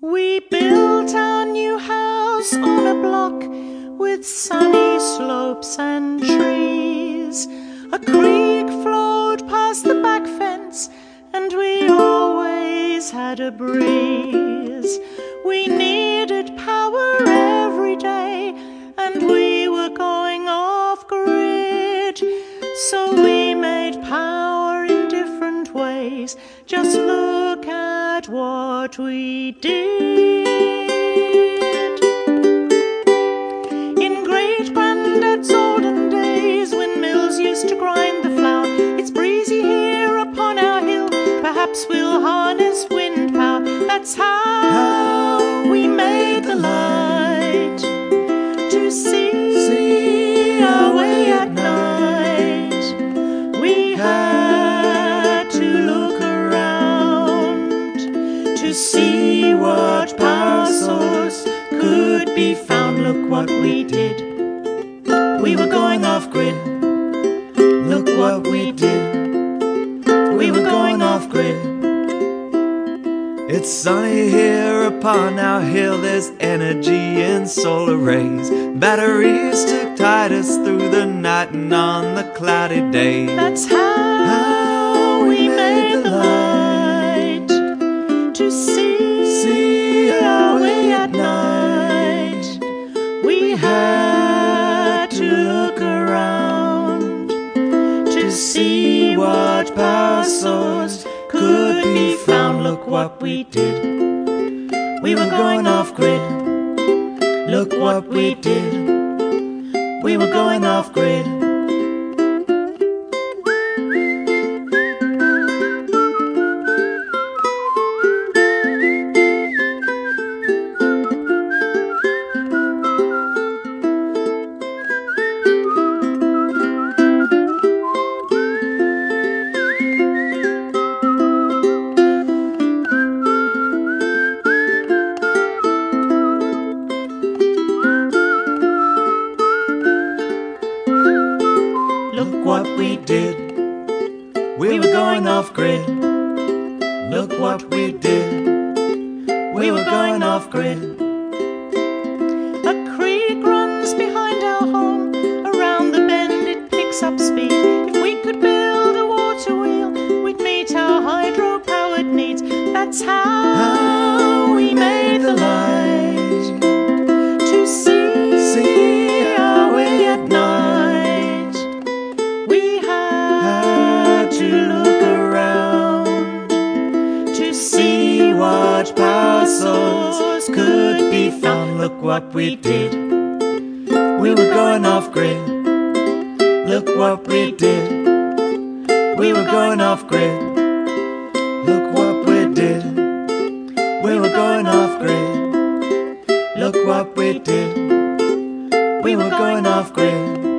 We built our new house on a block with sunny slopes and trees. A creek flowed past the back fence, and we always had a breeze. We needed power every day, and we were going off grid. So we made power in different ways. Just look at what we did. In great-granddad's olden days, when mills used to grind the flour, it's breezy here upon our hill. Perhaps we'll harness wind power. That's how we made the light to see our way at night. We had to look around to see what power source could be found. Look what we did. We were going off grid. Look what we did. We were going off grid. It's sunny here upon our hill. There's energy in solar rays. Batteries to tide us through the night and on the cloudy day. That's how we made the light to see our way at night. We had to look around to see what power source could be found. Look what we did. We were going off grid. Look what we did. We were going off grid. Look what we did. We were going off grid. Look what we did. We were going off grid. A creek runs behind our home. Around the bend it picks up speed. If we could build a water wheel, we'd meet our hydro-powered needs. That's how we made the light to see our way at night. We had to look around to see what power source could be found. Look what we did. We were going off grid. Look what we did. We were going off grid. Look what we did. We were going off grid. Look what we did. We were going off grid.